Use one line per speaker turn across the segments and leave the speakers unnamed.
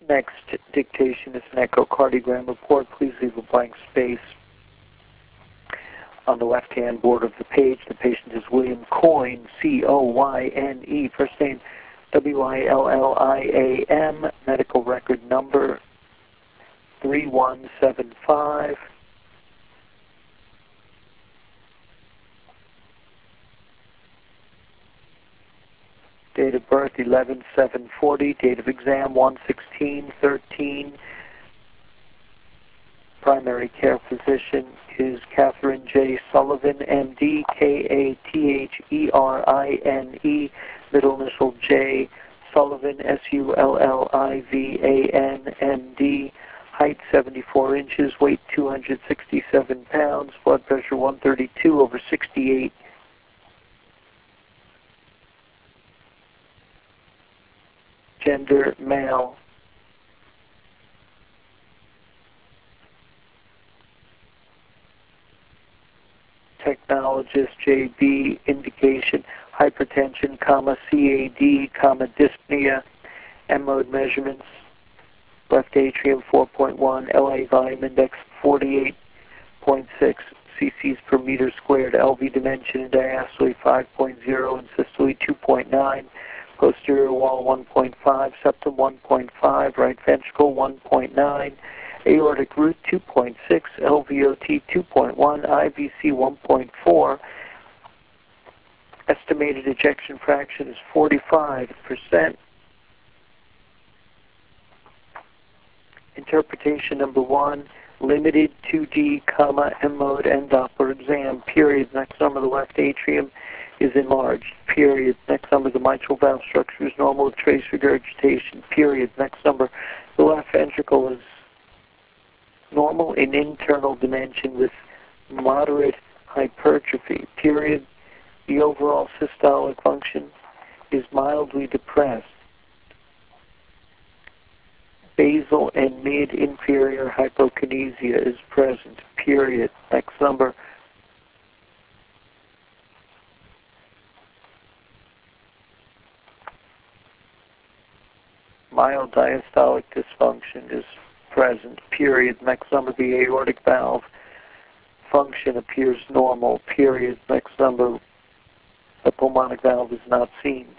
Next dictation is an echocardiogram report. Please leave a blank space on the left-hand border of the page. The patient is William Coyne, C-O-Y-N-E. First name W-I-L-L-I-A-M. Medical record number 3175. Date of birth 11/7/40. Date of exam 1/16/13. Primary care physician is Catherine J. Sullivan, M.D., K-A-T-H-E-R-I-N-E, middle initial J. Sullivan, S-U-L-L-I-V-A-N, M.D., height 74 inches, weight 267 pounds, blood pressure 132/68. Gender, male. Technologist, JB, indication, hypertension, CAD, dyspnea, M-mode measurements, left atrium 4.1, LA volume index 48.6 cc's per meter squared, LV dimension in diastole 5.0 and systole 2.9, posterior wall 1.5, septum 1.5, right ventricle 1.9, aortic root 2.6, LVOT 2.1, IVC 1.4. Estimated ejection fraction is 45%. Interpretation number 1, limited 2D, M-mode and Doppler exam, period. Next number, the left atrium is enlarged, period. Next number, the mitral valve structure is normal with trace regurgitation, period. Next number, the left ventricle is normal in internal dimension with moderate hypertrophy, period. The overall systolic function is mildly depressed. Basal and mid-inferior hypokinesia is present, period. Next number. Mild diastolic dysfunction is present, period. Next number, the aortic valve function appears normal, period. Next number, the pulmonic valve is not seen,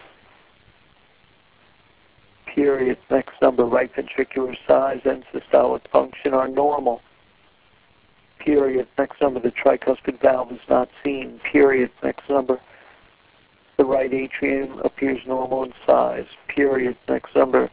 period. Next number, right ventricular size and systolic function are normal, period. Next number, the tricuspid valve is not seen, period. Next number, the right atrium appears normal in size, period. Next number,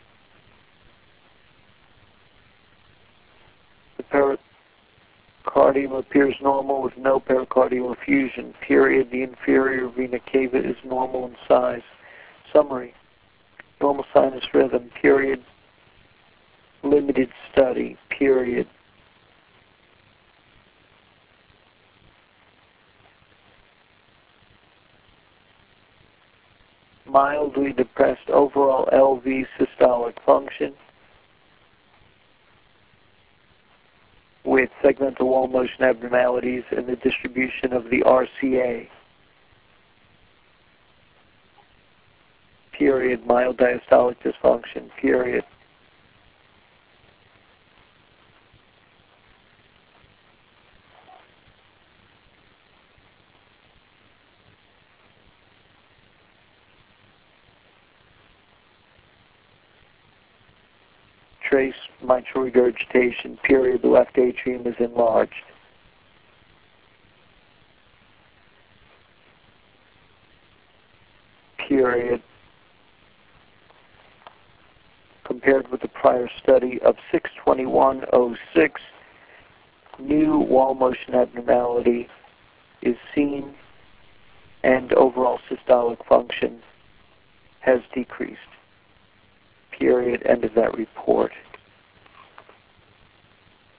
the pericardium appears normal with no pericardial effusion, period. The inferior vena cava is normal in size. Summary. Normal sinus rhythm, period. Limited study, period. Mildly depressed overall LV systolic function with segmental wall motion abnormalities and the distribution of the RCA. Period. Mild diastolic dysfunction, period. Trace mitral regurgitation, period. The left atrium is enlarged. Period. Compared with the prior study of 6/21/06, new wall motion abnormality is seen and overall systolic function has decreased. Period. End of that report.